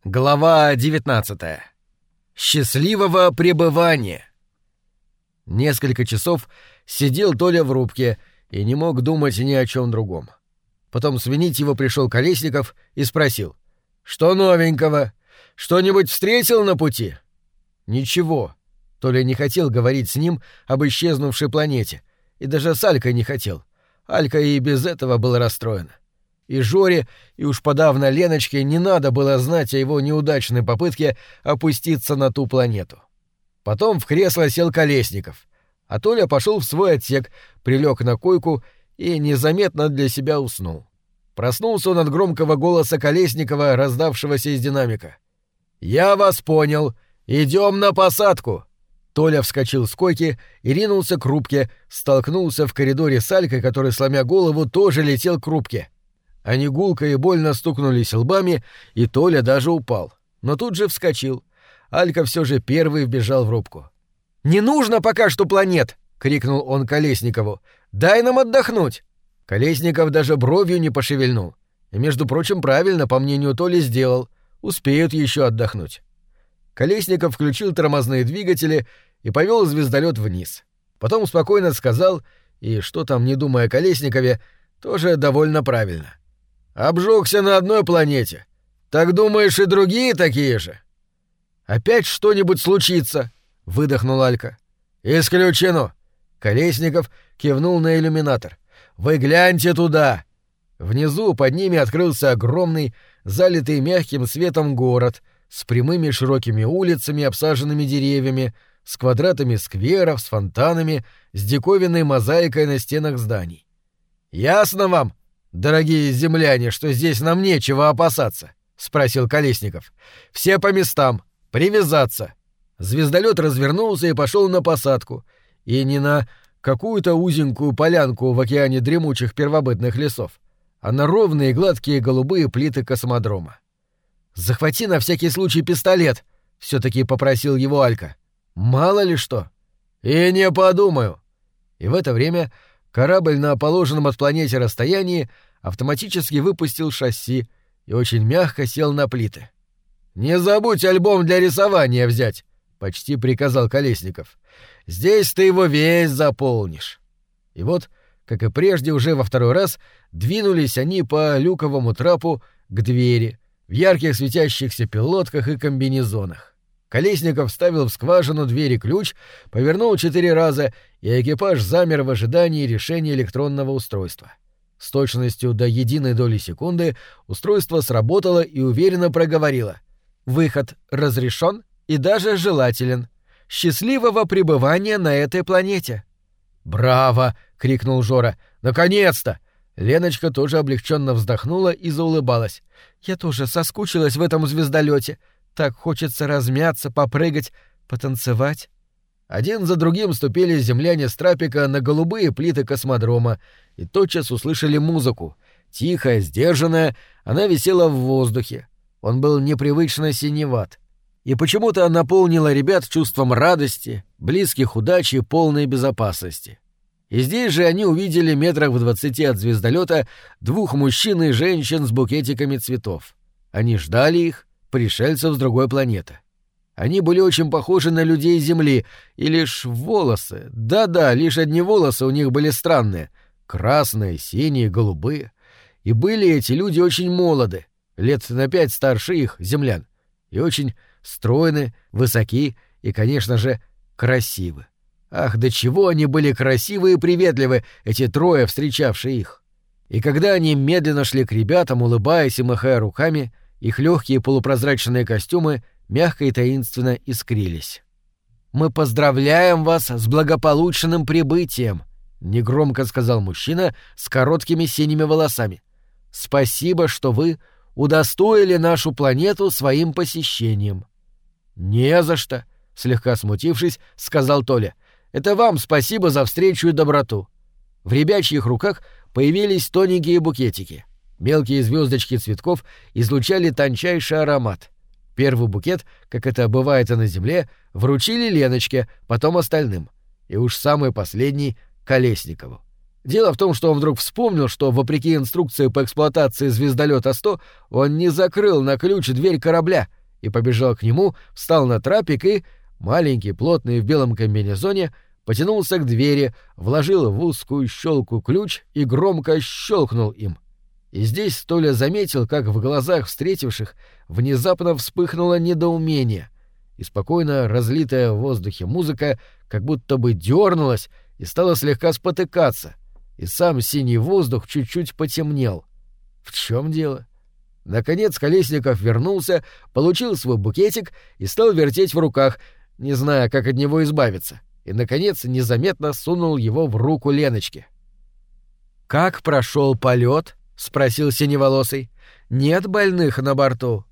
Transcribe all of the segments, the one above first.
Глава 19. Счастливого пребывания. Несколько часов сидел Толя в рубке и не мог думать ни о чем другом. Потом сменить его пришел Колесников и спросил: «Что новенького? Что-нибудь встретил на пути?» «Ничего». Толя не хотел говорить с ним об исчезнувшей планете, и даже с Алькой не хотел. Алька и без этого была расстроена. И Жоре, и уж подавно Леночке не надо было знать о его неудачной попытке опуститься на ту планету. Потом в кресло сел Колесников, а Толя пошел в свой отсек, прилег на койку и незаметно для себя уснул. Проснулся он от громкого голоса Колесникова, раздавшегося из динамика. «Я вас понял. Идем на посадку!» Толя вскочил с койки и ринулся к рубке, столкнулся в коридоре с Алькой, который, сломя голову, тоже летел к рубке. Они гулко и больно стукнулись лбами, и Толя даже упал. Но тут же вскочил. Алька все же первый вбежал в рубку. «Не нужно пока что планет!» — крикнул он Колесникову. «Дай нам отдохнуть!» Колесников даже бровью не пошевельнул. И, между прочим, правильно, по мнению Толи, сделал. Успеют еще отдохнуть. Колесников включил тормозные двигатели и повел звездолет вниз. Потом спокойно сказал, и что там не думая о Колесникове, тоже довольно правильно: «Обжёгся на одной планете. Так думаешь, и другие такие же?» «Опять что-нибудь случится», — выдохнул Алька. «Исключено». Колесников кивнул на иллюминатор. «Вы гляньте туда!» Внизу под ними открылся огромный, залитый мягким светом город с прямыми широкими улицами, обсаженными деревьями, с квадратами скверов, с фонтанами, с диковинной мозаикой на стенах зданий. «Ясно вам, дорогие земляне, что здесь нам нечего опасаться?» — спросил Колесников. «Все по местам. Привязаться». Звездолет развернулся и пошел на посадку. И не на какую-то узенькую полянку в океане дремучих первобытных лесов, а на ровные гладкие голубые плиты космодрома. «Захвати на всякий случай пистолет», — все-таки попросил его Алька. «Мало ли что». «И не подумаю». И в это время корабль на положенном от планете расстоянии автоматически выпустил шасси и очень мягко сел на плиты. «Не забудь альбом для рисования взять», — почти приказал Колесников. «Здесь ты его весь заполнишь». И вот, как и прежде, уже во второй раз двинулись они по люковому трапу к двери в ярких светящихся пилотках и комбинезонах. Колесников вставил в скважину двери ключ, повернул 4 раза, и экипаж замер в ожидании решения электронного устройства. С точностью до единой доли секунды устройство сработало и уверенно проговорило: «Выход разрешен и даже желателен. Счастливого пребывания на этой планете». «Браво!» — крикнул Жора. «Наконец-то!» Леночка тоже облегченно вздохнула и заулыбалась. «Я тоже соскучилась в этом звездолете. Так хочется размяться, попрыгать, потанцевать». Один за другим ступили земляне с трапика на голубые плиты космодрома и тотчас услышали музыку. Тихая, сдержанная, она висела в воздухе. Он был непривычно синеват. И почему-то наполнила ребят чувством радости, близких удач и полной безопасности. И здесь же они увидели метрах в 20 от звездолета 2 мужчин и женщин с букетиками цветов. Они ждали их, пришельцев с другой планеты. Они были очень похожи на людей Земли, и лишь волосы, да-да, лишь одни волосы у них были странные, красные, синие, голубые. И были эти люди очень молоды, лет на 5 старше их, землян, и очень стройны, высоки и, конечно же, красивы. Ах, до чего они были красивы и приветливы, эти трое, встречавшие их. И когда они медленно шли к ребятам, улыбаясь и махая руками, их легкие полупрозрачные костюмы мягко и таинственно искрились. «Мы поздравляем вас с благополучным прибытием», — негромко сказал мужчина с короткими синими волосами. «Спасибо, что вы удостоили нашу планету своим посещением». «Не за что», — слегка смутившись, сказал Толя. «Это вам спасибо за встречу и доброту». В ребячьих руках появились тоненькие букетики. Мелкие звездочки цветков излучали тончайший аромат. Первый букет, как это бывает и на Земле, вручили Леночке, потом остальным. И уж самый последний — Колесникову. Дело в том, что он вдруг вспомнил, что, вопреки инструкции по эксплуатации звездолета 100, он не закрыл на ключ дверь корабля, и побежал к нему, встал на трапик и, маленький, плотный в белом комбинезоне, потянулся к двери, вложил в узкую щелку ключ и громко щелкнул им. И здесь Толя заметил, как в глазах встретивших внезапно вспыхнуло недоумение, и спокойно разлитая в воздухе музыка как будто бы дернулась и стала слегка спотыкаться, и сам синий воздух чуть-чуть потемнел. В чем дело? Наконец Колесников вернулся, получил свой букетик и стал вертеть в руках, не зная, как от него избавиться, и, наконец, незаметно сунул его в руку Леночки. «Как прошел полет?» — спросил Синеволосый. «Нет больных на борту?»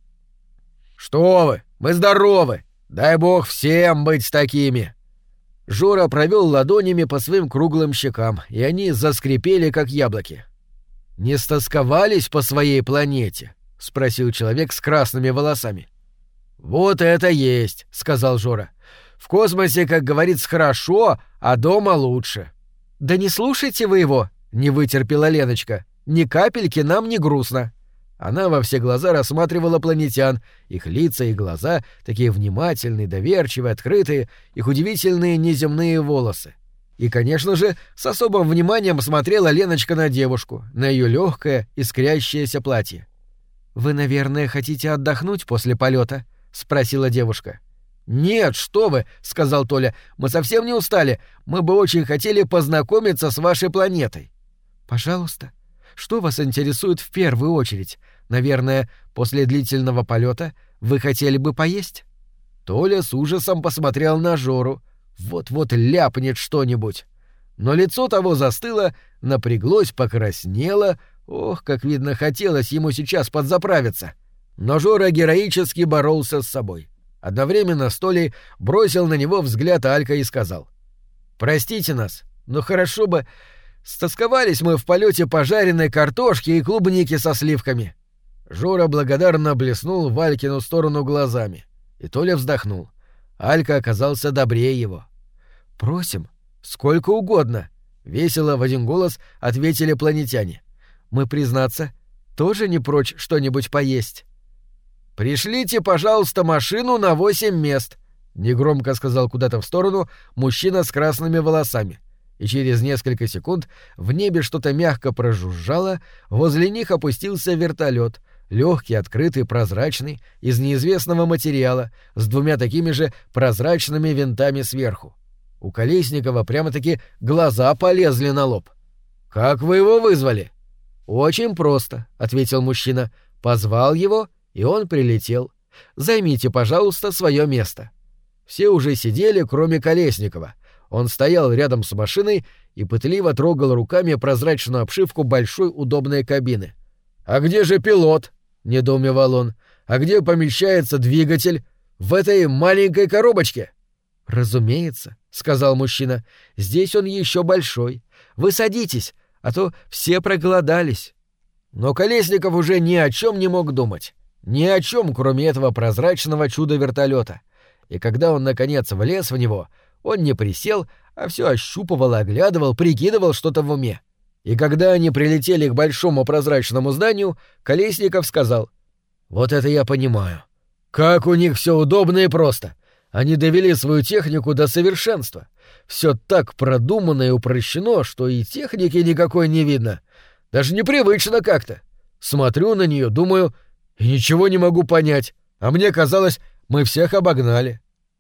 «Что вы, мы здоровы! Дай бог всем быть такими!» Жора провел ладонями по своим круглым щекам, и они заскрипели, как яблоки. «Не стосковались по своей планете?» — спросил человек с красными волосами. «Вот это есть!» — сказал Жора. «В космосе, как говорится, хорошо, а дома лучше». «Да не слушайте вы его!» — не вытерпела Леночка. «Ни капельки нам не грустно». Она во все глаза рассматривала планетян, их лица и глаза, такие внимательные, доверчивые, открытые, их удивительные неземные волосы. И, конечно же, с особым вниманием смотрела Леночка на девушку, на ее легкое, искрящееся платье. «Вы, наверное, хотите отдохнуть после полета?» — спросила девушка. «Нет, что вы!» — сказал Толя. «Мы совсем не устали. Мы бы очень хотели познакомиться с вашей планетой». «Пожалуйста. Что вас интересует в первую очередь? Наверное, после длительного полета вы хотели бы поесть?» Толя с ужасом посмотрел на Жору. Вот-вот ляпнет что-нибудь. Но лицо того застыло, напряглось, покраснело. Ох, как видно, хотелось ему сейчас подзаправиться. Но Жора героически боролся с собой. Одновременно с Толей бросил на него взгляд Алька и сказал: «Простите нас, но хорошо бы... Стосковались мы в полете по жареной картошке и клубники со сливками». Жора благодарно блеснул в Алькину сторону глазами, и Толя вздохнул. Алька оказался добрее его. «Просим, сколько угодно», — весело в один голос ответили планетяне. «Мы, признаться, тоже не прочь что-нибудь поесть». «Пришлите, пожалуйста, машину на 8 мест», — негромко сказал куда-то в сторону мужчина с красными волосами. И через несколько секунд в небе что-то мягко прожужжало, возле них опустился вертолет, легкий, открытый, прозрачный, из неизвестного материала, с 2 такими же прозрачными винтами сверху. У Колесникова прямо-таки глаза полезли на лоб. «Как вы его вызвали?» «Очень просто», — ответил мужчина. «Позвал его, и он прилетел. Займите, пожалуйста, свое место». Все уже сидели, кроме Колесникова. Он стоял рядом с машиной и пытливо трогал руками прозрачную обшивку большой удобной кабины. «А где же пилот?» — недоумевал он. «А где помещается двигатель? В этой маленькой коробочке?» «Разумеется», — сказал мужчина. «Здесь он еще большой. Вы садитесь, а то все проголодались». Но Колесников уже ни о чем не мог думать. Ни о чем, кроме этого прозрачного чуда-вертолета. И когда он, наконец, влез в него, он не присел, а все ощупывал, оглядывал, прикидывал что-то в уме. И когда они прилетели к большому прозрачному зданию, Колесников сказал: «Вот это я понимаю. Как у них все удобно и просто. Они довели свою технику до совершенства. Все так продумано и упрощено, что и техники никакой не видно. Даже непривычно как-то. Смотрю на нее, думаю, и ничего не могу понять. А мне казалось, мы всех обогнали».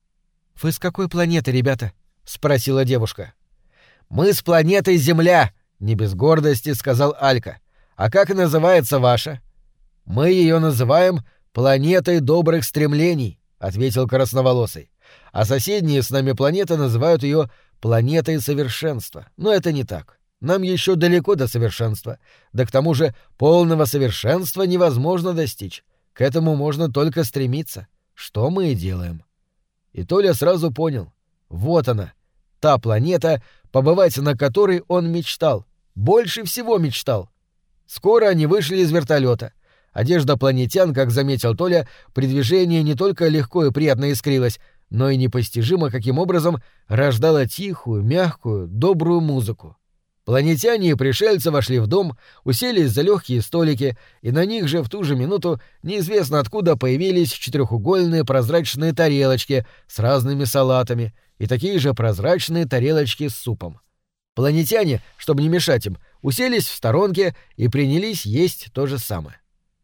«Вы с какой планеты, ребята?» — спросила девушка. «Мы с планеты Земля», — не без гордости сказал Алька. «А как называется ваша?» «Мы ее называем планетой добрых стремлений», — ответил красноволосый. «А соседние с нами планеты называют ее планетой совершенства. Но это не так. Нам еще далеко до совершенства. Да к тому же полного совершенства невозможно достичь. К этому можно только стремиться. Что мы и делаем». И Толя сразу понял. Вот она, та планета, побывать на которой он мечтал. Больше всего мечтал. Скоро они вышли из вертолета. Одежда планетян, как заметил Толя, при движении не только легко и приятно искрилась, но и непостижимо каким образом рождала тихую, мягкую, добрую музыку. Планетяне и пришельцы вошли в дом, уселись за легкие столики, и на них же в ту же минуту неизвестно откуда появились четырехугольные прозрачные тарелочки с разными салатами и такие же прозрачные тарелочки с супом. Планетяне, чтобы не мешать им, уселись в сторонке и принялись есть то же самое.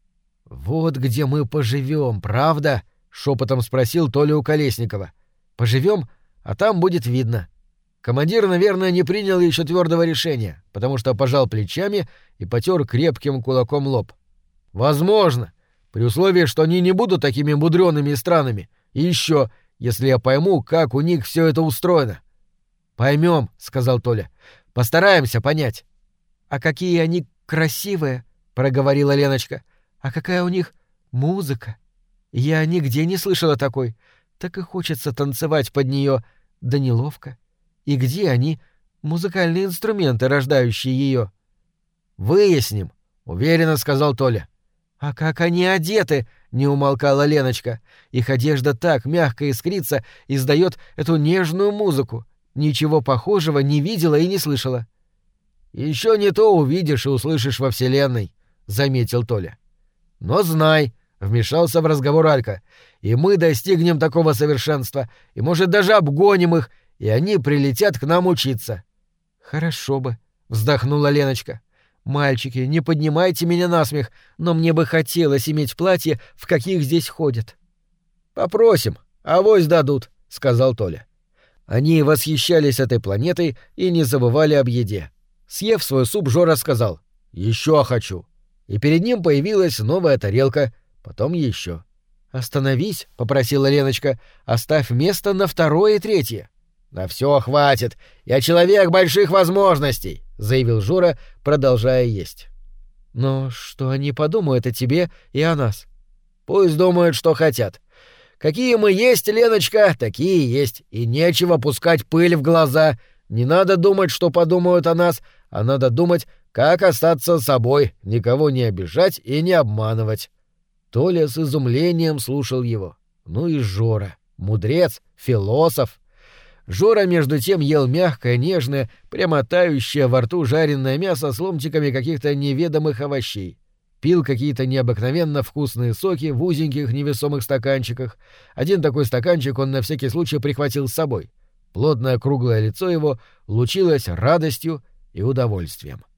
«Вот где мы поживем, правда?» — шепотом спросил Толя у Колесникова. «Поживем, а там будет видно». Командир, наверное, не принял еще твердого решения, потому что пожал плечами и потер крепким кулаком лоб. «Возможно, при условии, что они не будут такими мудреными и странными. И еще, если я пойму, как у них все это устроено». «Поймем», — сказал Толя. «Постараемся понять». «А какие они красивые», — проговорила Леночка. «А какая у них музыка! Я нигде не слышала такой. Так и хочется танцевать под нее, да неловко. И где они, музыкальные инструменты, рождающие ее?» «Выясним», — уверенно сказал Толя. «А как они одеты?» — не умолкала Леночка. «Их одежда так мягко искрится, издает эту нежную музыку. Ничего похожего не видела и не слышала». «Еще не то увидишь и услышишь во Вселенной», — заметил Толя. «Но знай», — вмешался в разговор Алька, — «и мы достигнем такого совершенства, и, может, даже обгоним их, и они прилетят к нам учиться». «Хорошо бы», — вздохнула Леночка. «Мальчики, не поднимайте меня на смех, но мне бы хотелось иметь платье, в каких здесь ходят». «Попросим, авось дадут», — сказал Толя. Они восхищались этой планетой и не забывали об еде. Съев свой суп, Жора сказал: «Еще хочу». И перед ним появилась новая тарелка, потом еще. «Остановись», — попросила Леночка, — «оставь место на второе и третье». «На все хватит. Я человек больших возможностей», — заявил Жора, продолжая есть. «Но что они подумают о тебе и о нас?» «Пусть думают, что хотят. Какие мы есть, Леночка, такие есть, и нечего пускать пыль в глаза. Не надо думать, что подумают о нас, а надо думать, как остаться собой, никого не обижать и не обманывать». Толя с изумлением слушал его. Ну и Жора. Мудрец, философ. Жора, между тем, ел мягкое, нежное, прямо тающее во рту жареное мясо с ломтиками каких-то неведомых овощей. Пил какие-то необыкновенно вкусные соки в узеньких невесомых стаканчиках. Один такой стаканчик он на всякий случай прихватил с собой. Плотное круглое лицо его лучилось радостью и удовольствием.